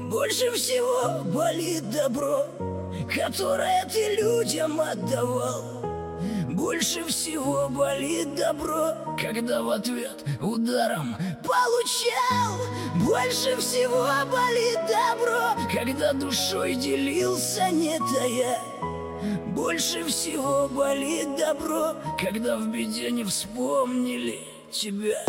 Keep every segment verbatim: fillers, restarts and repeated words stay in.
Больше всего болит добро, которое ты людям отдавал. Больше всего болит добро, когда в ответ ударом получал. Больше всего болит добро, когда душой делился, не тая. Больше всего болит добро, когда в беде не вспомнили тебя.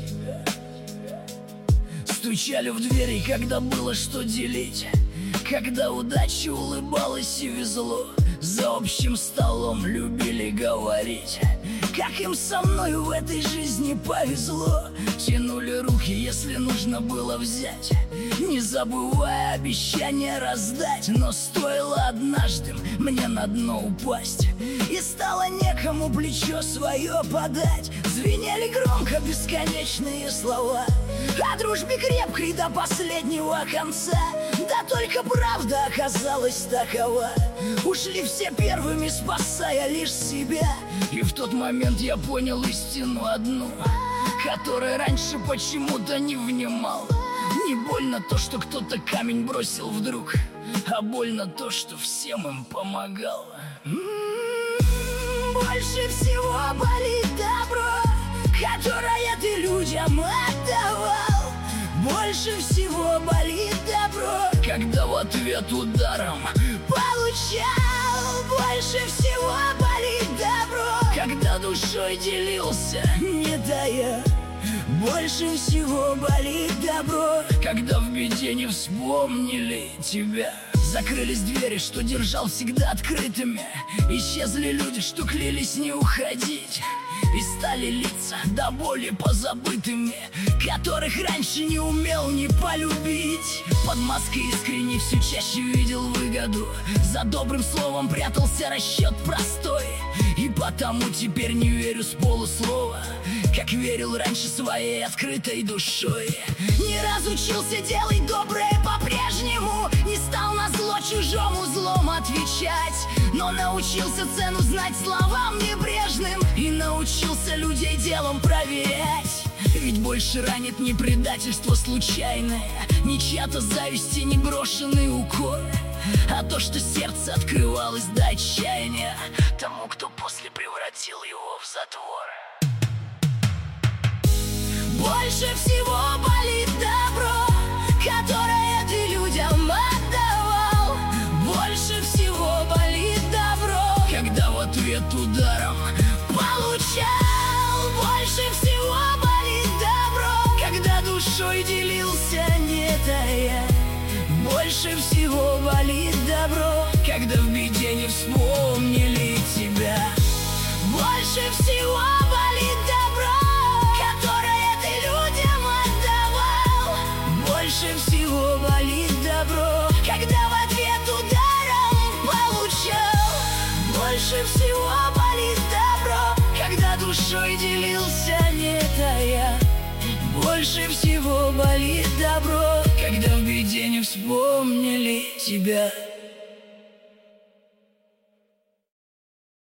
Стучали в двери, когда было что делить, когда удача улыбалась и везло. За общим столом любили говорить, как им со мной в этой жизни повезло. Тянули руки, если нужно было взять, не забывая обещания раздать. Но стоило однажды мне на дно упасть, и стало некому плечо свое подать. Звенели громко бесконечные слова о дружбе крепкой до последнего конца. Да только правда оказалась такова: ушли все первыми, спасая лишь себя. И в тот момент я понял истину одну, которой раньше почему-то не внимал. Не больно то, что кто-то камень бросил вдруг, а больно то, что всем им помогал. М-м-м, больше всего болит добро, которое ты людям отдавал. Больше всего болит добро, когда в ответ ударом получал. Больше всего болит добро, когда душой делился, не тая. Больше всего болит добро, когда в беде не вспомнили тебя. Закрылись двери, что держал всегда открытыми, исчезли люди, что клялись не уходить. И стали лица до боли позабытыми, которых раньше не умел не полюбить. Под маской искренней все чаще видел выгоду, за добрым словом прятался расчет простой. И потому теперь не верю с полуслова, как верил раньше своей открытой душой. Не разучился делать доброе по-прежнему, не стал на зло чужому злом отвечать, но научился цену знать словам небрежным, и научился людей делом проверять. Ведь больше ранит не предательство случайное, не чья-то зависть и не брошенный укор, а то, что сердце открывалось до отчаяния тому, кто после превратил его в затвор. Больше всего болит добро, которое ты людям отдавал. Больше всего болит добро, когда в ответ ударом получал. Больше всего болит добро, когда душой делился, не тая. Больше всего болит добро, когда в беде не вспомнили тебя. Больше всего болит добро, которое ты людям отдавал. Больше всего болит добро, когда в ответ ударом получал. Больше всего болит добро, когда душой делился, не тая. Больше всего болит добро, когда в беде не вспомнили тебя.